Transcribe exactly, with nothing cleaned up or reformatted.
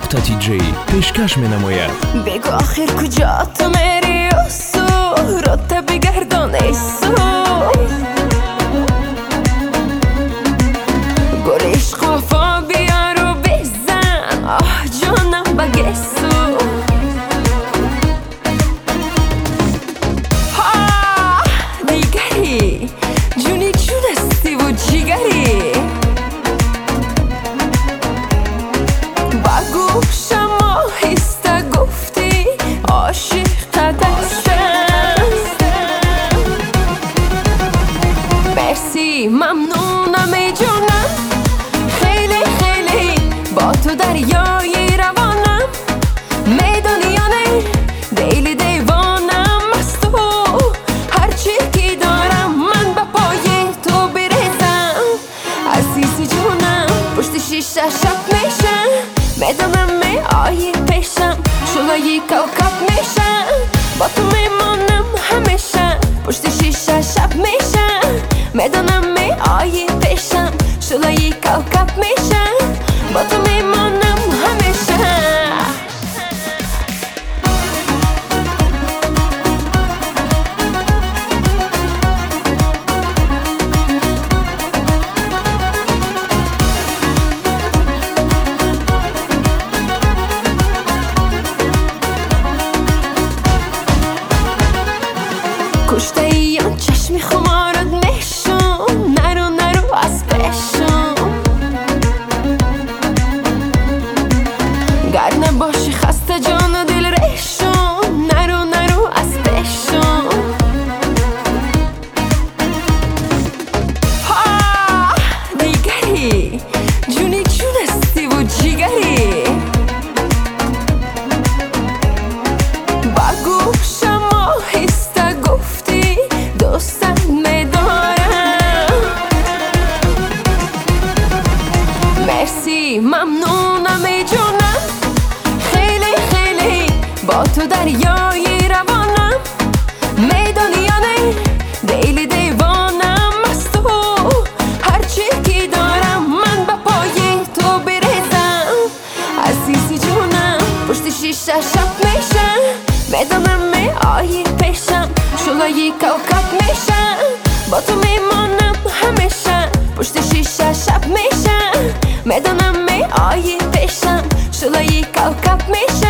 نقطه تی جی پیشکش می نماید. بگو آخر کجا تو میری اوسو رات بگردان ایسو گل عشق وفا بیار و بزن آه جانم بگسو ها دیگری جونی جون استی و جیگری بگو شما هسته گفتی عاشق دستم مرسی ممنونم ای جانم خیلی خیلی با تو دریای روانم میدانی یا نه دیلی دیوانم از تو هرچی که دارم من به پای تو برسم عزیز جونم پشت شیشه شب میشم میدانم می آیی پیشم شلای کوکب میشم با تو میمانم همیشه پشت شیشه شب میشم میدانم می آیی پیشم شلای کوکب میشم با تو میمانم همیشه کشته ایان چشمی خمارت میشم نرو نرو از پیشم گر نباشی خسته جان و دل ریشم نرو نرو از پیشم ها دیگری جونی جون استی و جیگری بگو شما هسته گفتی دوستت میدارم مرسی ممنونم ای جانم خیلی خیلی با تو دریای روانم میدانی یا نه دیلی دیوانم از تو هرچی که دارم من به پای تو برسم عزیز جونم پشت شیشه شب میشم میدانم می آیی پیشم شلای کوکب میشم با تو میمانم همیشه پشت شیشه شب میشم میدانم می آیی پیشم شلای کوکب میشم